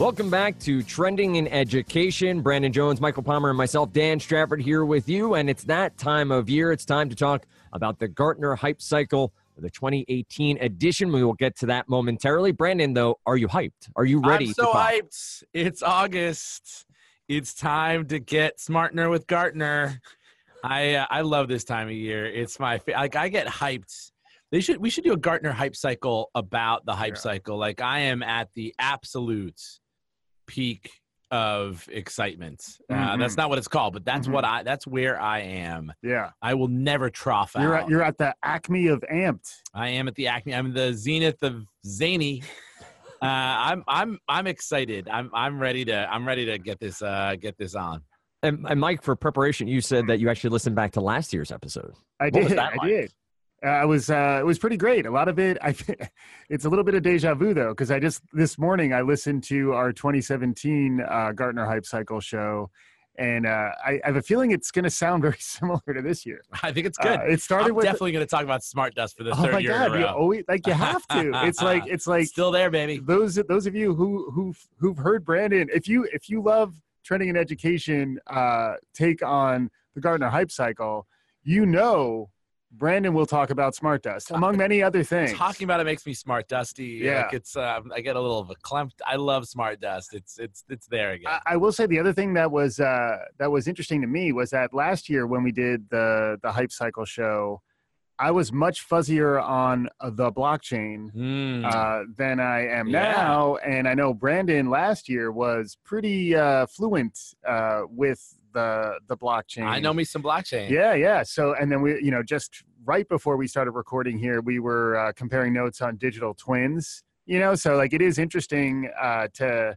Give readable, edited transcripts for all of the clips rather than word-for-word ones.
Welcome back to Trending in Education. Brandon Jones, Michael Palmer, and myself, Dan Strafford, here with you. And it's that time of year. It's time to talk about the Gartner Hype Cycle, the 2018 edition. We will get to that momentarily. Brandon, though, are you hyped? Are you ready? I'm so hyped. It's August. It's time to get smarter with Gartner. I love this time of year. It's my I get hyped. We should do a Gartner Hype Cycle about the hype cycle. Like, I am at the absolute peak of excitement. That's not what it's called, but that's that's where I am. Yeah. I will never trough out. You're at the acme of amped. I am at the acme. I'm the zenith of zany. I'm excited. I'm ready to get this on. And Mike, for preparation, you said that you actually listened back to last year's episode. I did. It was pretty great. A lot of it, it's a little bit of deja vu though, because this morning I listened to our 2017 Gartner Hype Cycle show, and I have a feeling it's going to sound very similar to this year. I think it's good. It started with definitely going to talk about Smart Dust for the third year in a row. You have to. It's like still there, baby. Those of you who've heard Brandon, if you love Trending in Education take on the Gartner Hype Cycle, Brandon will talk about Smart Dust, among many other things. Talking about it makes me smart dusty. Yeah. Like I get a little of a clump. I love Smart Dust. It's there again. I will say the other thing that was interesting to me was that last year when we did the Hype Cycle show, I was much fuzzier on the blockchain than I am now. And I know Brandon last year was pretty fluent with the blockchain. I know me some blockchain. Yeah. So, and then we, just right before we started recording here, we were comparing notes on digital twins, so like it is interesting to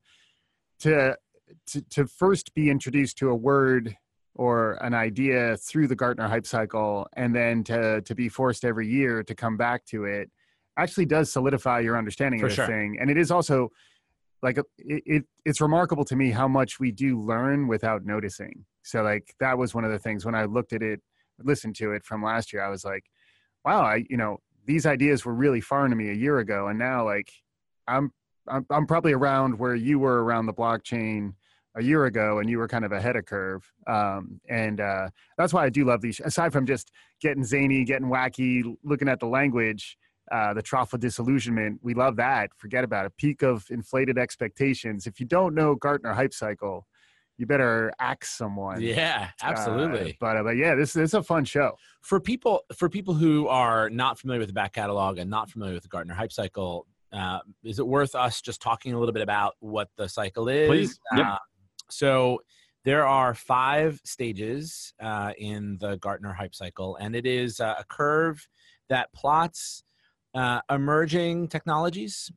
first be introduced to a word or an idea through the Gartner Hype Cycle, and then to be forced every year to come back to it actually does solidify your understanding of the thing. And it is also like it's remarkable to me how much we do learn without noticing. So like that was one of the things when I looked at it, listened to it from last year, I was like, wow, these ideas were really foreign to me a year ago. And now like I'm probably around where you were around the blockchain a year ago, and you were kind of ahead of curve. And that's why I do love these, aside from just getting zany, getting wacky, looking at the language, the trough of disillusionment. We love that. Forget about it. Peak of inflated expectations. If you don't know Gartner Hype Cycle, you better ask someone. Yeah, absolutely. But yeah, this is a fun show. For people who are not familiar with the back catalog and not familiar with the Gartner Hype Cycle, is it worth us just talking a little bit about what the cycle is? Please. Yep. So there are 5 stages in the Gartner Hype Cycle, and it is a curve that plots emerging technologies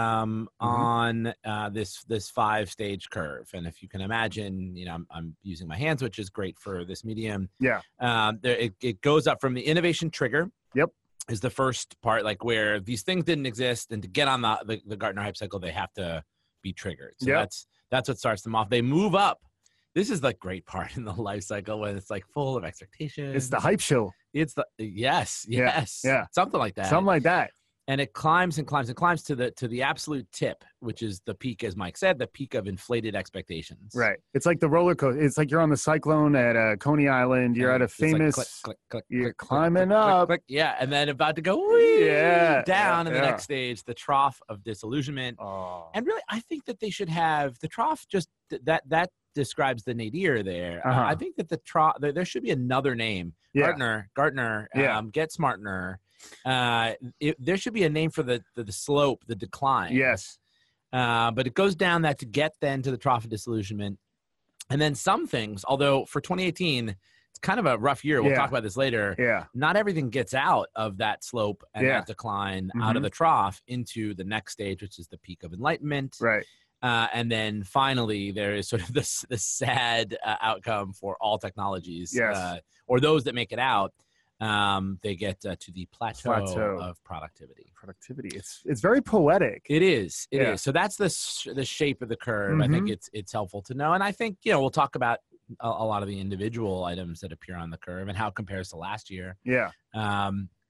on this 5-stage curve. And if you can imagine, I'm using my hands, which is great for this medium. Yeah. It goes up from the innovation trigger. Yep. Is the first part, like where these things didn't exist, and to get on the Gartner Hype Cycle, they have to be triggered. So that's what starts them off. They move up. This is the great part in the life cycle when it's like full of expectations. It's the hype show. It's the yes. Yeah. Something like that. Something like that. And it climbs and climbs and climbs to the absolute tip, which is the peak, as Mike said, the peak of inflated expectations. Right. It's like the roller coaster. It's like you're on the Cyclone at Coney Island. You're at a famous. Like click, you're click, climbing click, up. Click, yeah, and then about to go down in the next stage, the trough of disillusionment. Oh. And really, I think that they should have the trough. Just that describes the nadir there. I think that the trough. There should be another name. Yeah. Gartner. Get Smartner. There should be a name for the slope, the decline. Yes. But it goes down that to get then to the trough of disillusionment. And then some things, although for 2018, it's kind of a rough year. We'll talk about this later. Yeah. Not everything gets out of that slope and that decline out of the trough into the next stage, which is the peak of enlightenment. Right. And then finally, there is sort of this sad outcome for all technologies, or those that make it out. They get to the plateau of productivity. It's very poetic. It is. It is. So that's the shape of the curve. I think it's helpful to know. And I think, we'll talk about a lot of the individual items that appear on the curve and how it compares to last year. Yeah.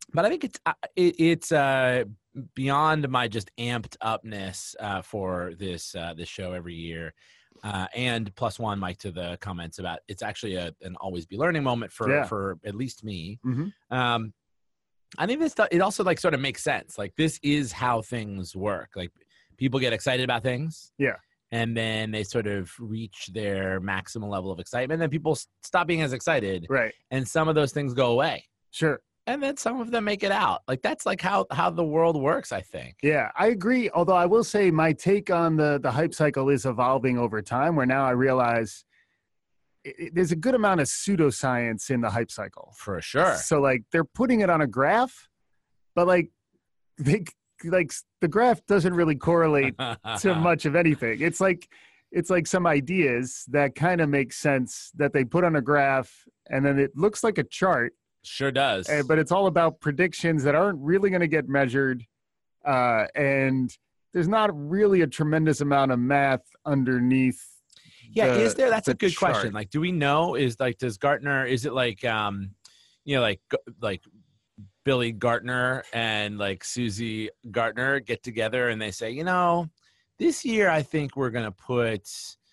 But I think it's beyond my just amped upness for this show every year. And plus one, Mike, to the comments about it's actually an always be learning moment for at least me. Mm-hmm. I think it also like sort of makes sense. Like this is how things work. Like people get excited about things. Yeah. And then they sort of reach their maximal level of excitement. Then people stop being as excited. Right. And some of those things go away. Sure. And then some of them make it out. Like that's like how the world works, I think. Yeah, I agree. Although I will say my take on the hype cycle is evolving over time, where now I realize there's a good amount of pseudoscience in the hype cycle. For sure. So like they're putting it on a graph, but like the graph doesn't really correlate to much of anything. It's like some ideas that kind of make sense that they put on a graph, and then it looks like a chart. Sure does. But it's all about predictions that aren't really going to get measured. And there's not really a tremendous amount of math underneath. Yeah, is there? That's a good chart. question. Like, do we know? Does Gartner? Is it like, like Billy Gartner and like Susie Gartner get together and they say, this year I think we're gonna put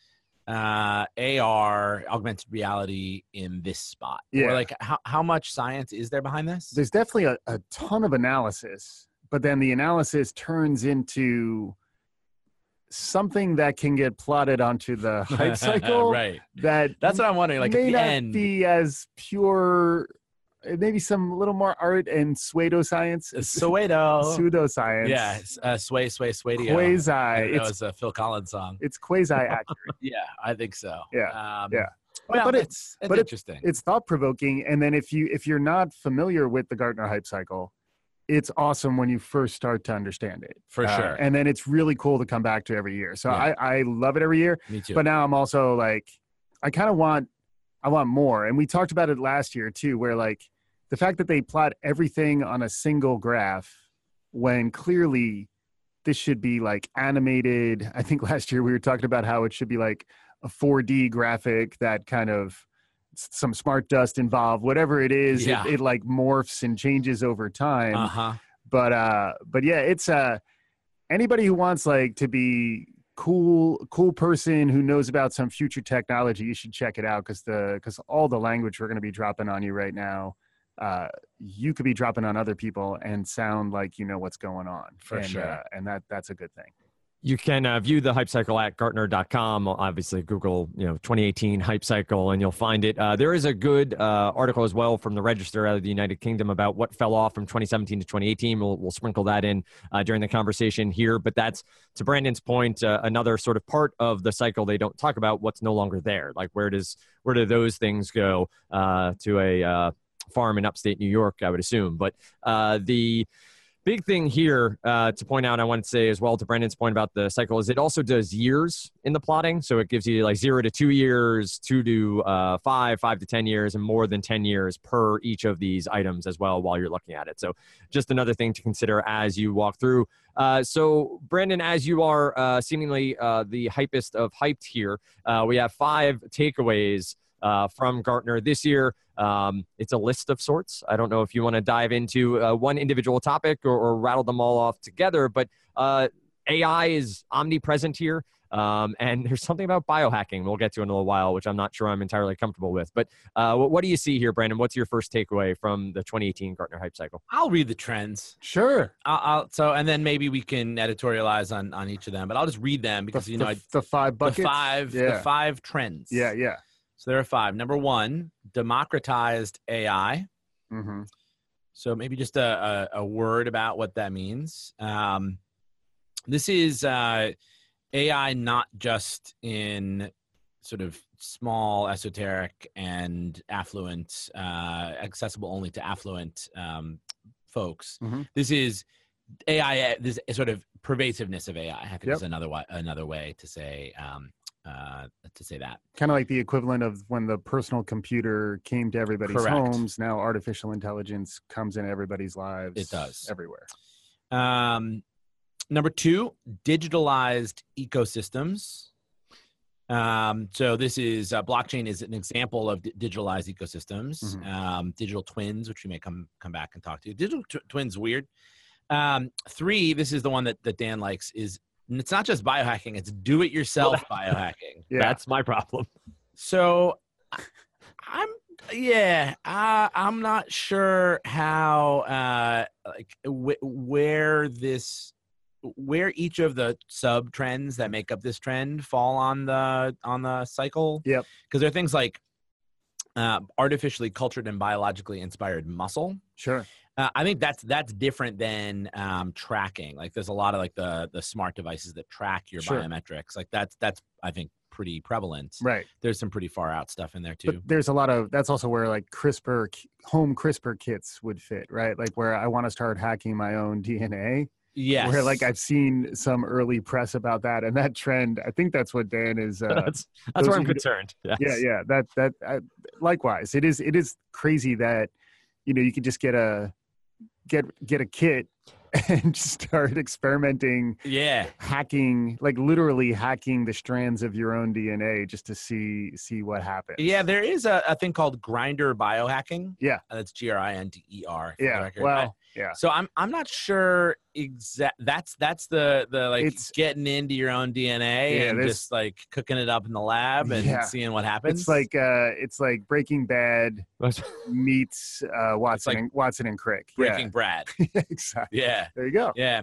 AR, augmented reality, in this spot. Yeah. Or like, how much science is there behind this? There's definitely a ton of analysis, but then the analysis turns into something that can get plotted onto the hype cycle. Right. That's what I'm wondering. Like may at the not end, be as pure. Maybe some little more art and pseudoscience. Pseudoscience. Yeah, sway, swadio. Quasi. That was a Phil Collins song. It's quasi accurate. Yeah, I think so. Yeah. Well, but it's interesting. It's thought provoking, and then if you're not familiar with the Gartner hype cycle, it's awesome when you first start to understand it. For sure. And then it's really cool to come back to every year. So yeah. I love it every year. Me too. But now I'm also like, I want more. And we talked about it last year too, where like the fact that they plot everything on a single graph when clearly this should be like animated. I think last year we were talking about how it should be like a 4D graphic that kind of some smart dust involved, whatever it is, it like morphs and changes over time. But yeah, it's anybody who wants like to be cool person who knows about some future technology, you should check it out because all the language we're going to be dropping on you right now, you could be dropping on other people and sound like you know what's going on. For sure. And that's a good thing. You can view the hype cycle at Gartner.com. Obviously, Google 2018 hype cycle, and you'll find it. There is a good article as well from the Register out of the United Kingdom about what fell off from 2017 to 2018. We'll sprinkle that in during the conversation here. But that's, to Brandon's point, another sort of part of the cycle they don't talk about, what's no longer there. Like where do those things go to a farm in upstate New York, I would assume. But the big thing here to point out, I want to say as well to Brandon's point about the cycle, is it also does years in the plotting. So it gives you like 0 to 2 years, 2 to 5, 5 to 10 years, and more than 10 years per each of these items as well while you're looking at it. So just another thing to consider as you walk through. So Brandon, as you are seemingly the hypest of hyped here, we have 5 takeaways from Gartner this year. It's a list of sorts. I don't know if you want to dive into one individual topic or rattle them all off together, but AI is omnipresent here. And there's something about biohacking we'll get to in a little while, which I'm not sure I'm entirely comfortable with. But what do you see here, Brandon? What's your first takeaway from the 2018 Gartner hype cycle? I'll read the trends. Sure. And then maybe we can editorialize on each of them, but I'll just read them because, the 5 buckets. The 5 trends. Yeah. So there are 5. Number 1, democratized AI. Mm-hmm. So maybe just a word about what that means. This is AI not just in sort of small, esoteric, and affluent, accessible only to affluent folks. Mm-hmm. This is AI, this sort of pervasiveness of AI. I think is another way to say that. Kind of like the equivalent of when the personal computer came to everybody's homes. Now artificial intelligence comes in everybody's lives. It does. Everywhere. Number 2, digitalized ecosystems. So this is blockchain is an example of digitalized ecosystems, digital twins, which we may come back and talk to. Digital twins, weird. 3, this is the one that Dan likes, is it's not just biohacking, it's do-it-yourself biohacking. Yeah. That's my problem. So I'm not sure how where each of the sub trends that make up this trend fall on the cycle. Yep. Because there are things like artificially cultured and biologically inspired muscle. Sure. I think that's different than tracking. Like there's a lot of like the smart devices that track your biometrics. Like that's I think pretty prevalent. Right. There's some pretty far out stuff in there too. But there's a lot of, that's also where like home CRISPR kits would fit, right? Like where I want to start hacking my own DNA. Yes. Where like I've seen some early press about that, and that trend, I think that's what Dan is. That's where I'm concerned. Yes. Yeah. Likewise, it is crazy that, you could just get a kit and just start experimenting. Yeah. Hacking, like literally hacking the strands of your own DNA just to see what happens. Yeah, there is a thing called grinder biohacking. Yeah. That's GRINDER. Yeah. Well, yeah. So I'm not sure that's the like It's getting into your own DNA and just like cooking it up in the lab and seeing what happens. It's like Breaking Bad meets Watson and Crick. Breaking Brad. Exactly. Yeah. There you go. Yeah.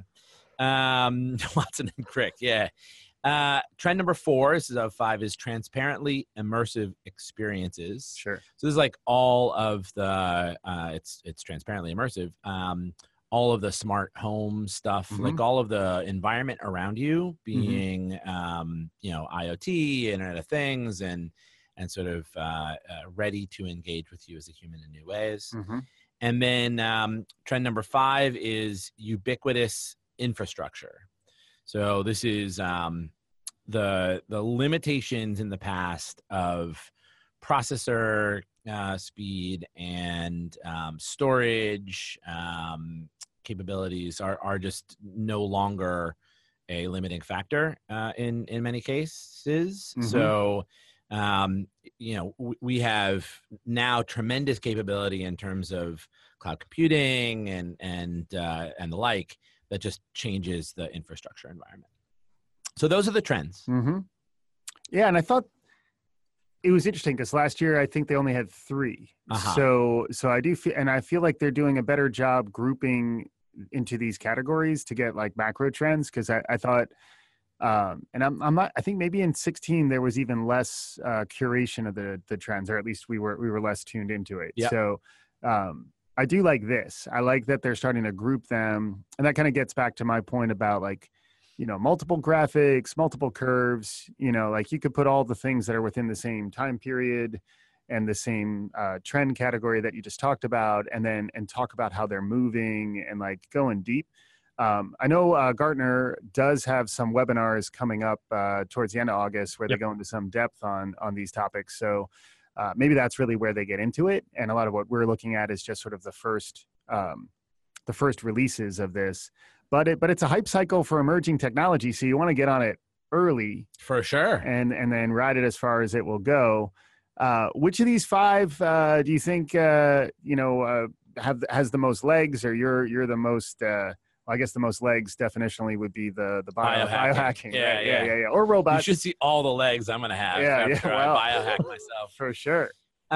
Watson and Crick. Yeah. Trend number 4, this is of 5, is transparently immersive experiences. Sure. So this is like all of the it's transparently immersive. All of the smart home stuff, like all of the environment around you being IoT, Internet of Things, and sort of ready to engage with you as a human in new ways. And then trend number 5 is ubiquitous infrastructure. So this is the limitations in the past of processor speed and storage capabilities are just no longer a limiting factor in many cases. So we have now tremendous capability in terms of cloud computing and the like that just changes the infrastructure environment. So those are the trends. Yeah, and I thought it was interesting because last year I think they only had 3. So I do feel, and I feel like they're doing a better job grouping into these categories to get like macro trends. Because I thought, and I'm not. I think maybe in 16 there was even less curation of the trends, or at least we were less tuned into it. Yep. So I do like this. I like that they're starting to group them, and that kind of gets back to my point about like, multiple graphics, multiple curves, like you could put all the things that are within the same time period and the same trend category that you just talked about, and talk about how they're moving and like going deep. I know Gartner does have some webinars coming up towards the end of August where they go into some depth on these topics. So maybe that's really where they get into it. And a lot of what we're looking at is just sort of the first releases of this. But it's a hype cycle for emerging technology, so you want to get on it early, for sure, and then ride it as far as it will go. Which of these 5 do you think has the most legs, or you're the most? I guess the most legs definitionally would be the biohacking. Yeah. Or robots. You should see all the legs I'm gonna have after I biohack myself. For sure.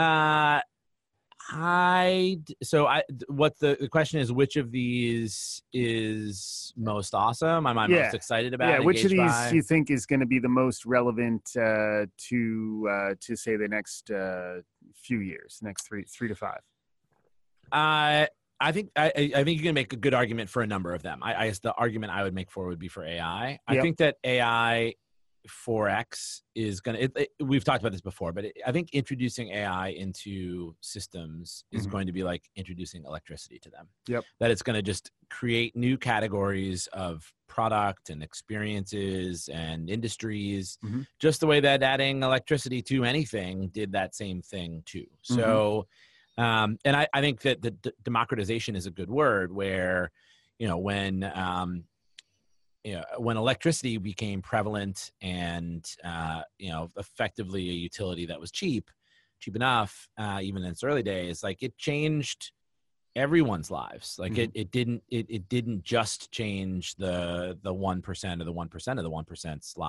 What the question is, which of these is most awesome? Am I most excited about? Yeah, which of these do you think is going to be the most relevant to say the next few years, next three to 5? I think you can make a good argument for a number of them. I guess the argument I would make for would be for AI. I think that AI 4X is going to, we've talked about this before, but I think introducing AI into systems is going to be like introducing electricity to them. That it's going to just create new categories of product and experiences and industries, just the way that adding electricity to anything did that same thing too. So, and I think that the democratization is a good word, where, when when electricity became prevalent and effectively a utility that was cheap enough, even in its early days, like it changed everyone's lives. Like it didn't just change the 1% of the 1% of the 1%'s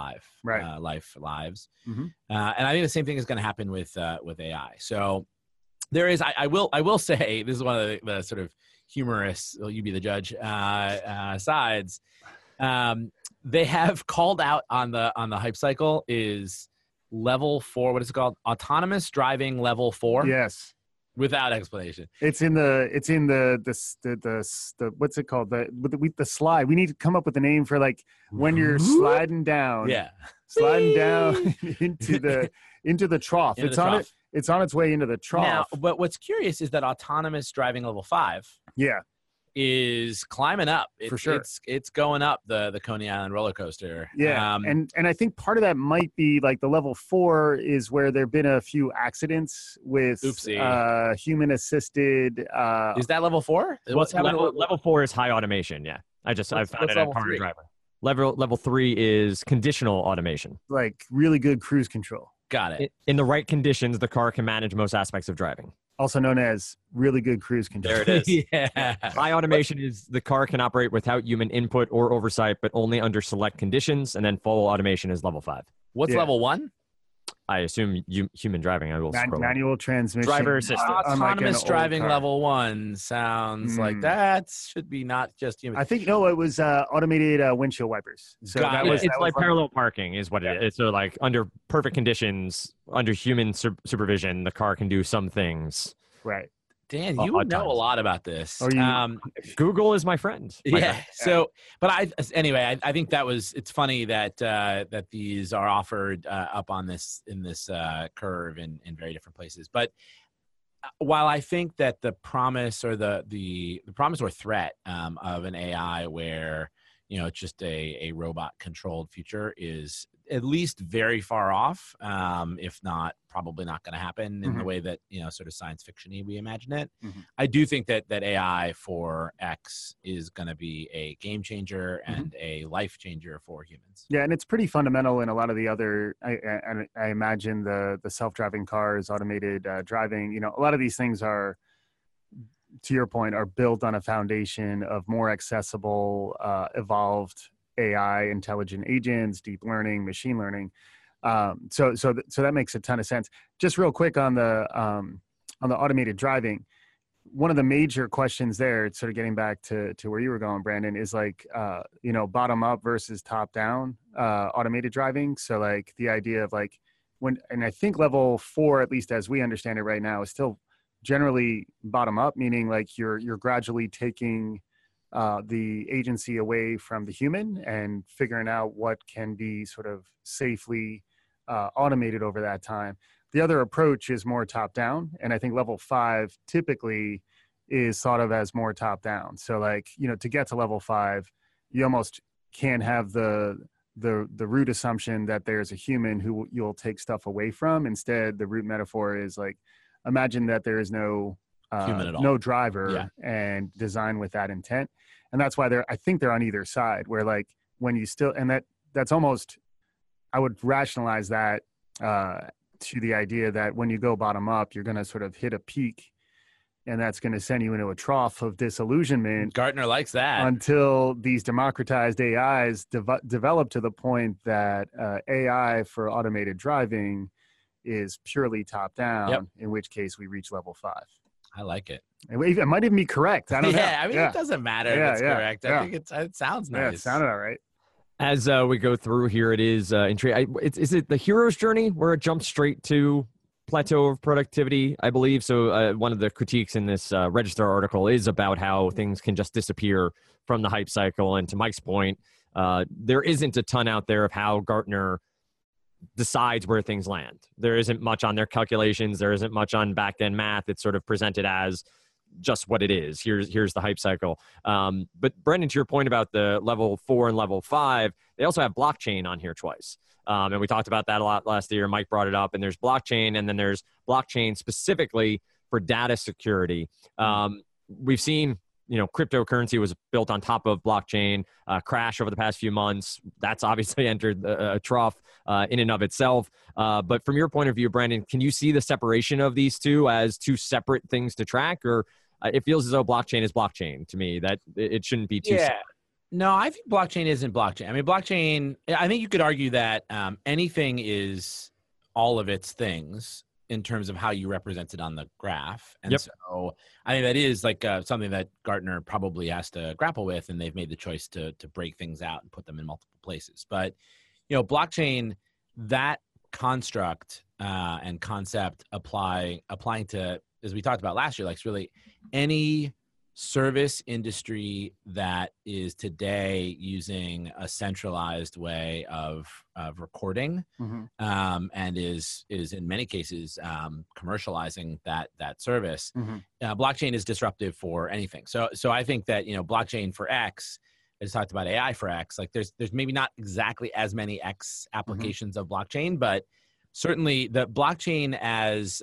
lives. And I think the same thing is going to happen with AI. So there is, I will say, this is one of the sort of humorous, you be the judge, sides. They have called out on the hype cycle is level 4. What is it called? Autonomous driving level 4. Yes. Without explanation. It's in the what's it called? The slide. We need to come up with a name for like when you're sliding down. Yeah. Sliding down into the trough. It's on its way into the trough. Now, but what's curious is that autonomous driving level 5 is climbing up. For sure. It's going up the Coney Island roller coaster. Yeah. And I think part of that might be like the level 4 is where there've been a few accidents with human assisted. Is that level 4? Level 4 is high automation. Yeah. I found it at Car and Driver. Level 3 is conditional automation. Like really good cruise control. Got it. In the right conditions, the car can manage most aspects of driving. Also known as really good cruise control. There it is. Yeah. High automation is the car can operate without human input or oversight, but only under select conditions. And then full automation is level 5. What's level 1? I assume human driving. I will scroll. Manual transmission. Driver assistance. Autonomous driving level 1 sounds like that should be not just human. I think, no, it was automated windshield wipers. So it's like parallel parking is what it is. So like under perfect conditions, under human supervision, the car can do some things. Right. Dan, you know a lot about this. Google is my friend. So, but I think it's funny that these are offered up on this curve in very different places. But while I think that the promise or the promise or threat of an AI where it's just a robot controlled future is at least very far off, if not probably not going to happen in the way that sort of science fiction-y we imagine it. I do think that AI for X is going to be a game changer and a life changer for humans. Yeah, and it's pretty fundamental in a lot of the other. I imagine the self-driving cars, automated driving. A lot of these things are, to your point, are built on a foundation of more accessible, evolved AI, intelligent agents, deep learning, machine learning. So that makes a ton of sense. Just real quick on the automated driving, one of the major questions there, it's sort of getting back to where you were going, Brandon, is like bottom up versus top down automated driving. So like the idea of like and I think level 4, at least as we understand it right now, is still generally bottom up, meaning like you're gradually taking the agency away from the human and figuring out what can be sort of safely automated over that time. The other approach is more top down, and I think level 5 typically is thought of as more top down. So like to get to level 5, you almost can't have the root assumption that there's a human who you'll take stuff away from. Instead, the root metaphor is like, imagine that there is no human at all, no driver, and design with that intent. And that's why I think they're on either side, where like when you still, and that's almost, I would rationalize that to the idea that when you go bottom up, you're going to sort of hit a peak, and that's going to send you into a trough of disillusionment. Gartner likes that. Until these democratized AIs develop to the point that AI for automated driving is purely top down, in which case we reach level 5. I like it. It might even be correct. I don't know. I mean, it doesn't matter if it's correct. I think it sounds nice. Yeah, it sounded all right. As we go through here, it is intriguing. Is it the hero's journey where it jumps straight to plateau of productivity, I believe? So one of the critiques in this Register article is about how things can just disappear from the hype cycle. And to Mike's point, there isn't a ton out there of how Gartner decides where things land. There isn't much on their calculations. There isn't much on back-end math. It's sort of presented as just what it is. Here's the hype cycle. But Brendan, to your point about the level 4 and level 5, they also have blockchain on here twice. And we talked about that a lot last year. Mike brought it up, and there's blockchain, and then there's blockchain specifically for data security. We've seen cryptocurrency was built on top of blockchain, crash over the past few months. That's obviously entered a trough in and of itself. But from your point of view, Brandon, can you see the separation of these two as two separate things to track? Or it feels as though blockchain is blockchain to me, that it shouldn't be two separate. No, I think blockchain isn't blockchain. I mean, blockchain, I think you could argue that anything is all of its things in terms of how you represent it on the graph. And so I think that is like something that Gartner probably has to grapple with, and they've made the choice to break things out and put them in multiple places. But, blockchain, that construct and concept applying to, as we talked about last year, like really any service industry that is today using a centralized way of recording, and is in many cases commercializing that service. Blockchain is disruptive for anything. So I think that blockchain for X, I just talked about AI for X. Like there's maybe not exactly as many X applications of blockchain, but certainly the blockchain as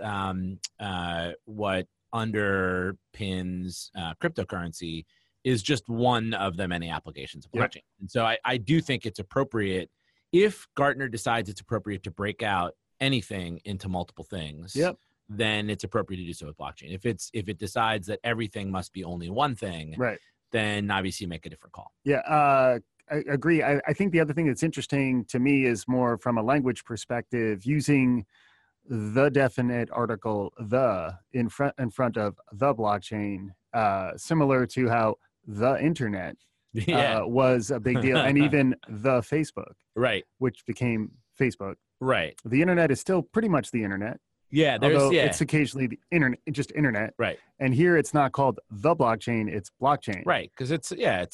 what underpins cryptocurrency is just one of the many applications of blockchain. And so I do think it's appropriate, if Gartner decides it's appropriate to break out anything into multiple things, then it's appropriate to do so with blockchain. If it decides that everything must be only one thing, then obviously make a different call. I agree. I think the other thing that's interesting to me is more from a language perspective, using the definite article "the" in front of the blockchain, similar to how the internet was a big deal, and even the Facebook, which became Facebook. The internet is still pretty much the internet. It's occasionally the internet, just internet. And here it's not called the blockchain; it's blockchain. Because it's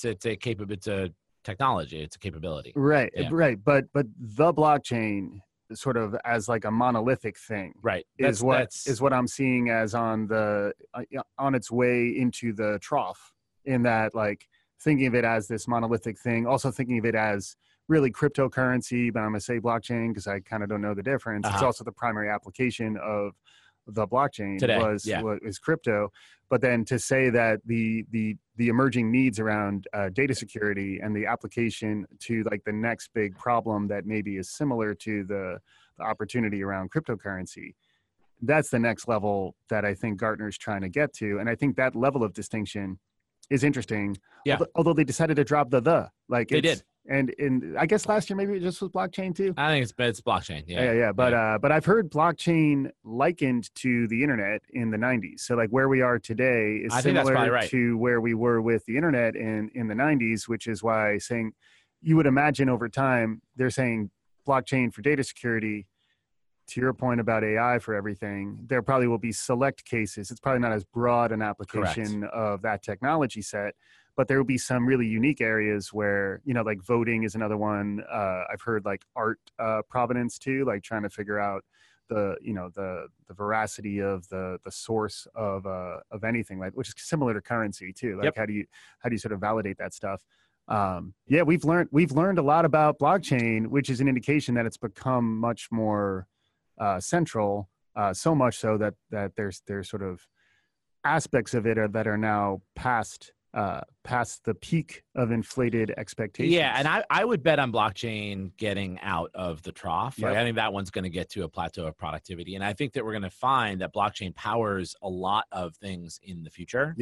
a technology, it's a capability. But the blockchain, sort of as like a monolithic thing, is what I'm seeing as on its way into the trough, in that, like, thinking of it as this monolithic thing, also thinking of it as really cryptocurrency, but I'm gonna say blockchain because I kind of don't know the difference. It's also the primary application of the blockchain today was crypto. But then to say that the emerging needs around data security and the application to like the next big problem that maybe is similar to the opportunity around cryptocurrency, that's the next level that I think Gartner's trying to get to. And I think that level of distinction is interesting. Although they decided to drop the like they did. And I guess last year maybe it just was blockchain too. I think it's blockchain. But I've heard blockchain likened to the internet in the 90s. So like where we are today is similar to where we were with the internet in the 90s, which is why saying, you would imagine over time they're saying blockchain for data security. To your point about AI for everything, there probably will be select cases. It's probably not as broad an application of that technology set, but there will be some really unique areas where, like voting is another one. I've heard like art provenance too, like trying to figure out the veracity of the source of anything, like, which is similar to currency too. Like how do you sort of validate that stuff? We've learned a lot about blockchain, which is an indication that it's become much more central, so much so that there's sort of aspects of it that are now past the peak of inflated expectations. And I would bet on blockchain getting out of the trough. I think that one's going to get to a plateau of productivity, and I think that we're going to find that blockchain powers a lot of things in the future.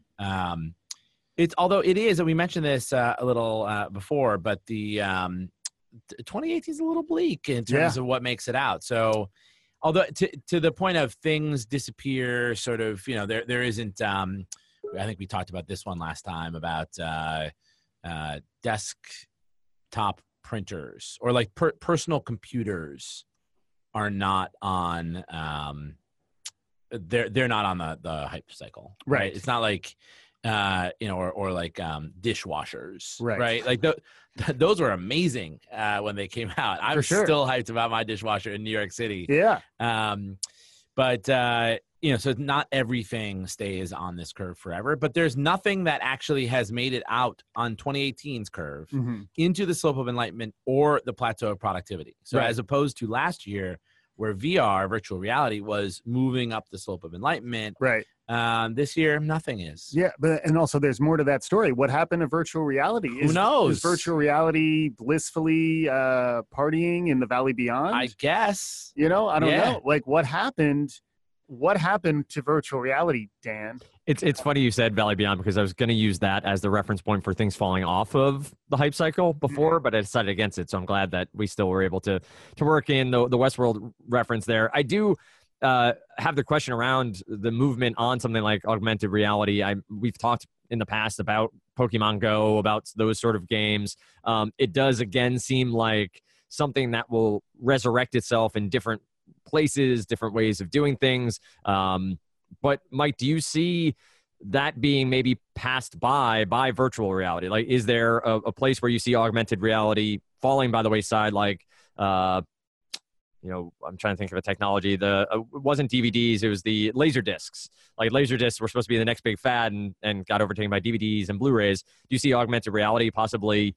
Although it is, and we mentioned this a little before, but the 2018 is a little bleak in terms of what makes it out. So, although to the point of things disappear, sort of, there isn't. I think we talked about this one last time about desktop printers, or like personal computers are not on. They're not on the hype cycle, right? It's not like. Or like dishwashers, right? Like those were amazing when they came out. I'm still hyped about my dishwasher in New York City. But so not everything stays on this curve forever. But there's nothing that actually has made it out on 2018's curve into the slope of enlightenment or the plateau of productivity. So as opposed to last year, where VR, virtual reality, was moving up the slope of enlightenment. Right. This year, nothing is. Yeah, and also there's more to that story. What happened to virtual reality? Who knows? Is virtual reality blissfully partying in the valley beyond? I guess. I don't know. Like, what happened? What happened to virtual reality, Dan? It's funny you said Valley Beyond, because I was going to use that as the reference point for things falling off of the hype cycle before, but I decided against it. So I'm glad that we still were able to work in the Westworld reference there. I do have the question around the movement on something like augmented reality. We've talked in the past about Pokemon Go, about those sort of games. It does again seem like something that will resurrect itself in different places, different ways of doing things. But Mike, do you see that being maybe passed by virtual reality? Like, is there a place where you see augmented reality falling by the wayside? Like, I'm trying to think of a technology. It wasn't DVDs, it was the laser discs. Like, laser discs were supposed to be the next big fad and got overtaken by DVDs and Blu-rays. Do you see augmented reality possibly,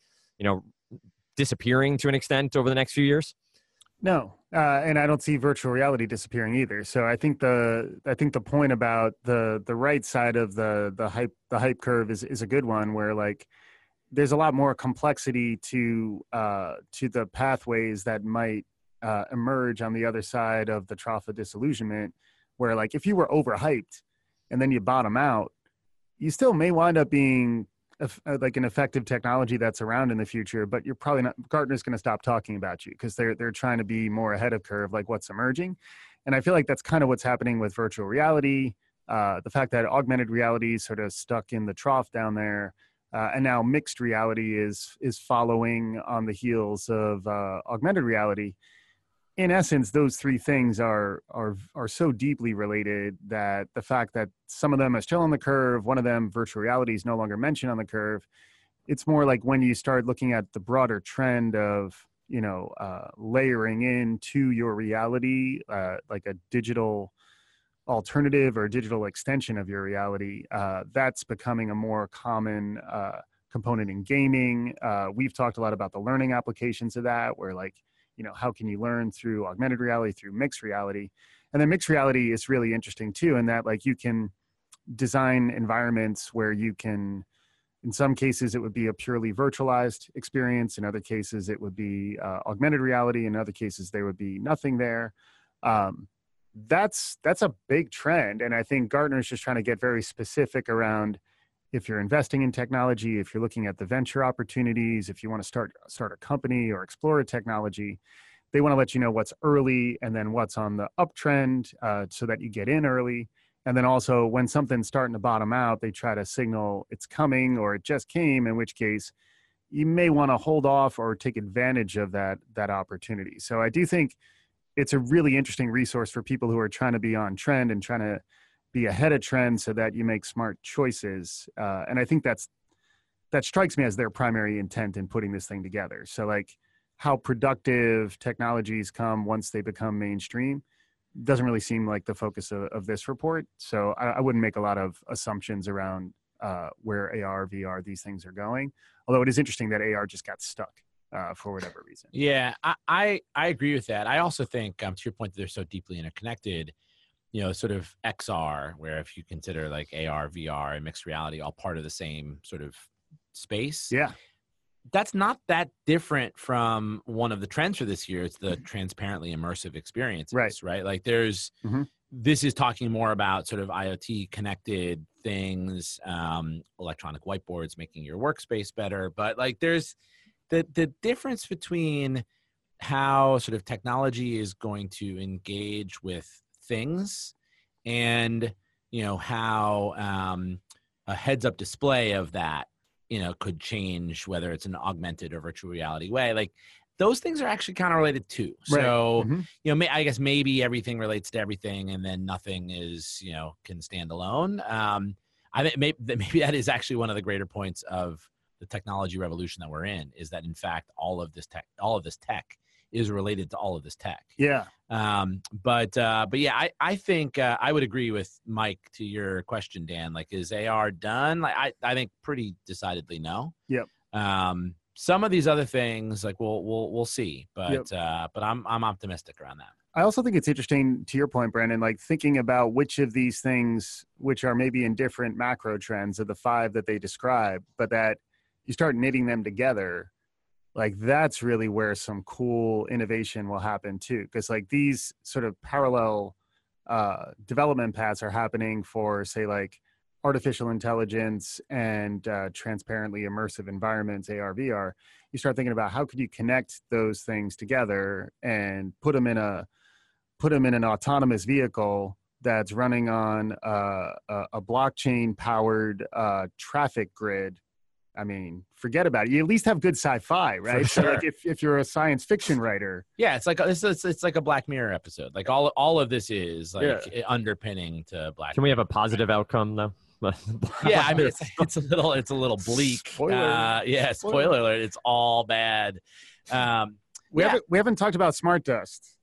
disappearing to an extent over the next few years? No, and I don't see virtual reality disappearing either. So I think the point about the right side of the hype curve is a good one, where like there's a lot more complexity to the pathways that might emerge on the other side of the trough of disillusionment, where like if you were overhyped and then you bottom out, you still may wind up being like an effective technology that's around in the future, but you're probably not. Gartner's going to stop talking about you because they're trying to be more ahead of curve, like what's emerging. And I feel like that's kind of what's happening with virtual reality. The fact that augmented reality is sort of stuck in the trough down there, and now mixed reality is following on the heels of augmented reality. In essence, those three things are so deeply related that the fact that some of them are still on the curve, one of them, virtual reality, is no longer mentioned on the curve. It's more like when you start looking at the broader trend of, layering into your reality, like a digital alternative or digital extension of your reality, that's becoming a more common component in gaming. We've talked a lot about the learning applications of that, where like, how can you learn through augmented reality, through mixed reality? And then mixed reality is really interesting too, in that like you can design environments where you can, in some cases, it would be a purely virtualized experience. In other cases, it would be augmented reality. In other cases, there would be nothing there. That's a big trend. And I think Gartner's just trying to get very specific around, if you're investing in technology, if you're looking at the venture opportunities, if you want to start a company or explore a technology, they want to let you know what's early and then what's on the uptrend, so that you get in early. And then also when something's starting to bottom out, they try to signal it's coming or it just came, in which case you may want to hold off or take advantage of that opportunity. So I do think it's a really interesting resource for people who are trying to be on trend and trying to be ahead of trend so that you make smart choices. And I think that strikes me as their primary intent in putting this thing together. So like how productive technologies come once they become mainstream doesn't really seem like the focus of this report. So I wouldn't make a lot of assumptions around where AR, VR, these things are going. Although it is interesting that AR just got stuck for whatever reason. Yeah, I agree with that. I also think, to your point, that they're so deeply interconnected, sort of XR, where if you consider like AR, VR, and mixed reality all part of the same sort of space. Yeah. That's not that different from one of the trends for this year. It's the transparently immersive experiences, right? Like this is talking more about sort of IoT connected things, electronic whiteboards, making your workspace better. But like there's the difference between how sort of technology is going to engage with things and, how a heads up display of that, could change whether it's an augmented or virtual reality way. Like those things are actually kind of related too. So, I guess maybe everything relates to everything and then nothing is, can stand alone. I think maybe that is actually one of the greater points of the technology revolution that we're in, is that in fact, all of this tech is related to all of this tech. Yeah. But yeah, I think I would agree with Mike to your question, Dan. Like, is AR done? Like, I think pretty decidedly no. Yep. Some of these other things, like we'll see, but I'm optimistic around that. I also think it's interesting, to your point, Brandon, like thinking about which of these things, which are maybe in different macro trends of the 5 that they describe, but that you start knitting them together, like that's really where some cool innovation will happen too. Because like these sort of parallel development paths are happening for, say, like artificial intelligence and transparently immersive environments, AR, VR. You start thinking about how could you connect those things together and put them in an autonomous vehicle that's running on a blockchain powered traffic grid. I mean, forget about it. You at least have good sci-fi, right? Sure. So like if you're a science fiction writer. Yeah, it's like it's like a Black Mirror episode. Like all of this is like underpinning to Black Can we have a positive outcome though? Yeah, I mean it's a little bleak. Spoiler. Spoiler alert. It's all bad. We haven't talked about Smart Dust.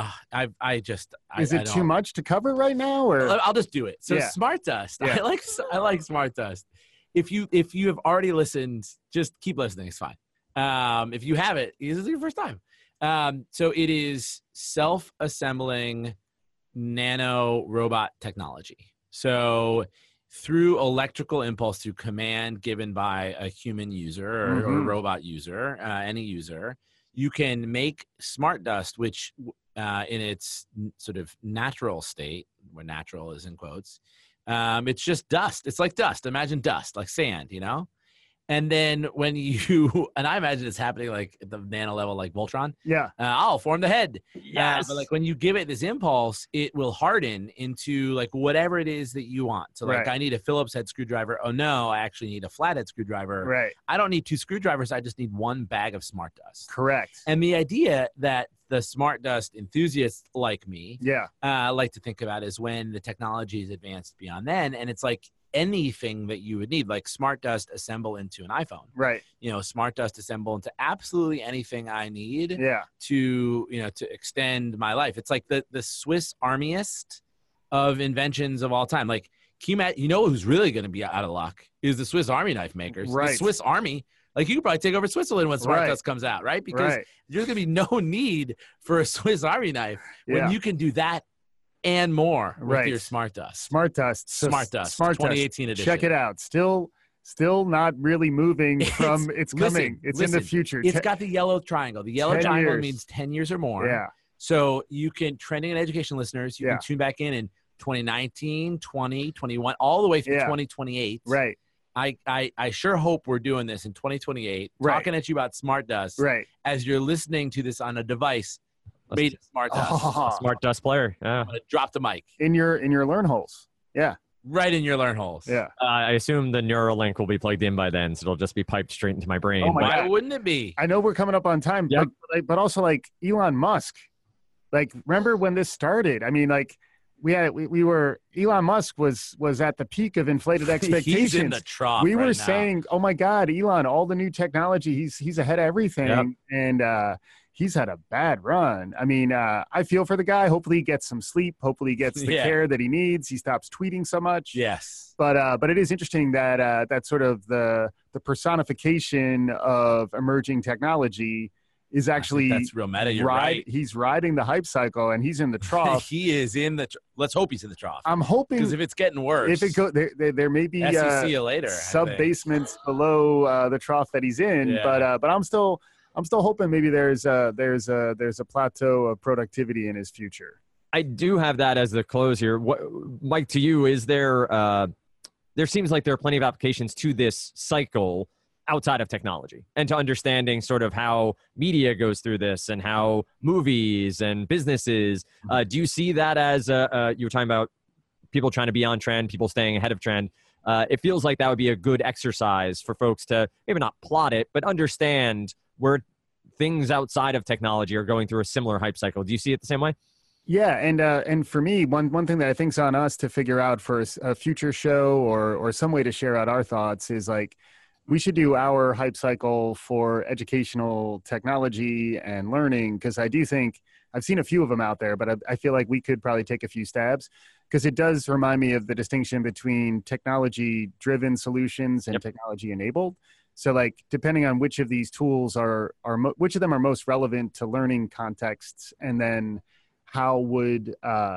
Is it too much to cover right now, or I'll just do it. So Smart Dust. Yeah. I like Smart Dust. If you have already listened, just keep listening. It's fine. If you haven't, this is your first time. So it is self-assembling nano robot technology. So through electrical impulse, through command given by a human user or a robot user, any user, you can make Smart Dust, which in its sort of natural state, where natural is in quotes, it's just dust. It's like dust. Imagine dust, like sand, you know? And then when you, and I imagine it's happening like at the nano level, like Voltron. Yeah. I'll form the head. Yes. But like when you give it this impulse, it will harden into like whatever it is that you want. So like I need a Phillips head screwdriver. Oh no, I actually need a flathead screwdriver. Right. I don't need 2 screwdrivers. I just need 1 bag of Smart Dust. Correct. And the idea that the Smart Dust enthusiasts like me like to think about is when the technology is advanced beyond then, and it's like anything that you would need, like Smart Dust assemble into an iPhone, right? You know, Smart Dust assemble into absolutely anything I need, to to extend my life. It's like the Swiss Armiest of inventions of all time. Like, you know who's really going to be out of luck is the Swiss Army knife makers. Right. The Swiss Army. Like, you could probably take over Switzerland when Smart Dust comes out, right? Because there's going to be no need for a Swiss Army knife when you can do that and more with your Smart Dust. Smart Dust. So Smart Dust, 2018 edition. Check it out. Still not really moving from it's coming. It's in the future. It's got the yellow triangle. The yellow triangle means 10 years or more. Yeah. So you can, trending and education listeners, you can tune back in 2019, 20, 21, all the way through 2028. Right. I sure hope we're doing this in 2028, talking at you about Smart Dust as you're listening to this on a device made of Smart Dust. Smart Dust player. Yeah. I'm gonna drop the mic. In your learn holes. Yeah. Right in your learn holes. Yeah. I assume the Neuralink will be plugged in by then, so it'll just be piped straight into my brain. Oh my Why God. wouldn't it be? I know we're coming up on time, but also like Elon Musk. Like, remember when this started? I mean, like, Elon Musk was at the peak of inflated expectations. He's in the trough. We were saying, oh my God, Elon, all the new technology, he's ahead of everything. And he's had a bad run. I mean, I feel for the guy. Hopefully he gets some sleep. Hopefully he gets the care that he needs. He stops tweeting so much. Yes. But it is interesting that that sort of the personification of emerging technology is actually, that's real meta. You're right. He's riding the hype cycle, and he's in the trough. He is in the. Let's hope he's in the trough. I'm hoping, because if it's getting worse, if it go, there may be see you later. Sub basements below the trough that he's in. Yeah. But I'm still hoping maybe there's a plateau of productivity in his future. I do have that as the close here. Mike, to you, is there? There seems like there are plenty of applications to this cycle outside of technology, and to understanding sort of how media goes through this and how movies and businesses. Do you see that as you were talking about people trying to be on trend, people staying ahead of trend? It feels like that would be a good exercise for folks to maybe not plot it, but understand where things outside of technology are going through a similar hype cycle. Do you see it the same way? Yeah, and for me, one thing that I think's on us to figure out for a future show or some way to share out our thoughts is like, we should do our hype cycle for educational technology and learning, because I do think I've seen a few of them out there, but I feel like we could probably take a few stabs, because it does remind me of the distinction between technology-driven solutions and technology-enabled. So, like, depending on which of these tools which of them are most relevant to learning contexts, and then how would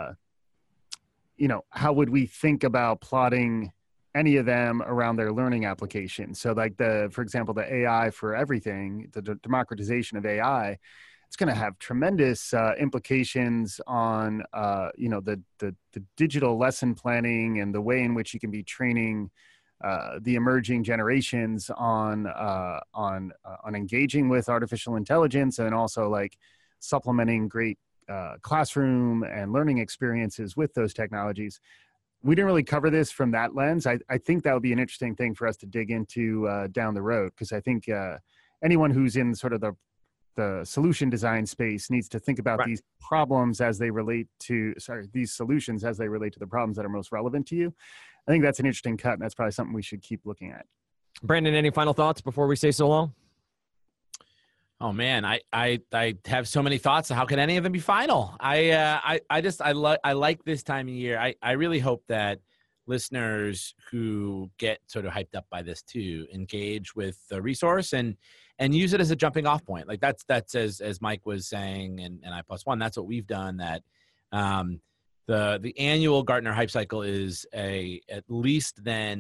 how would we think about plotting any of them around their learning application? So like for example, the AI for everything, the democratization of AI, it's going to have tremendous implications on, the digital lesson planning and the way in which you can be training the emerging generations on engaging with artificial intelligence, and also like supplementing great classroom and learning experiences with those technologies. We didn't really cover this from that lens. I think that would be an interesting thing for us to dig into down the road, because I think anyone who's in sort of the solution design space needs to think about these problems as they relate to, these solutions as they relate to the problems that are most relevant to you. I think that's an interesting cut, and that's probably something we should keep looking at. Brandon, any final thoughts before we say so long? Oh man, I have so many thoughts. How can any of them be final? I like this time of year. I really hope that listeners who get sort of hyped up by this too engage with the resource and use it as a jumping off point. Like that's as Mike was saying, and I+1, that's what we've done. That the annual Gartner Hype Cycle is at least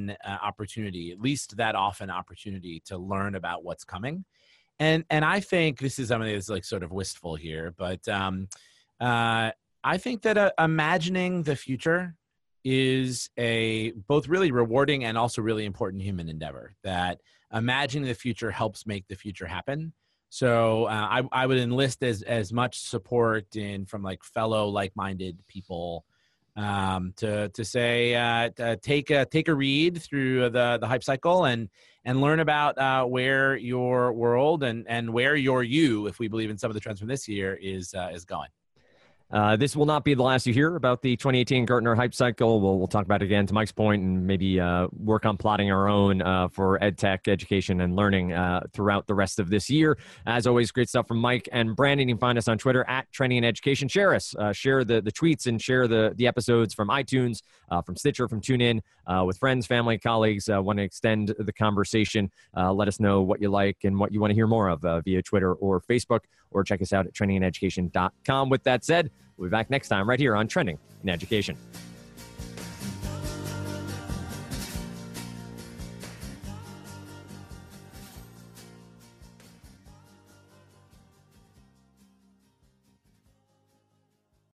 that often opportunity to learn about what's coming. And I think this is something that's like sort of wistful here, but I think that imagining the future is a both really rewarding and also really important human endeavor. That imagining the future helps make the future happen. So I would enlist as much support from like fellow like-minded people to say take a read through the Hype Cycle and learn about where your world and where your you, if we believe in some of the trends from this year, is going. This will not be the last you hear about the 2018 Gartner Hype Cycle. We'll talk about it again, to Mike's point, and maybe work on plotting our own for EdTech, education, and learning throughout the rest of this year. As always, great stuff from Mike and Brandon. You can find us on Twitter at Trending in Education. Share us. Share the tweets and share the episodes from iTunes, from Stitcher, from TuneIn, with friends, family, colleagues. Want to extend the conversation. Let us know what you like and what you want to hear more of via Twitter or Facebook, or check us out at trendingineducation.com. With that said, we'll be back next time right here on Trending in Education.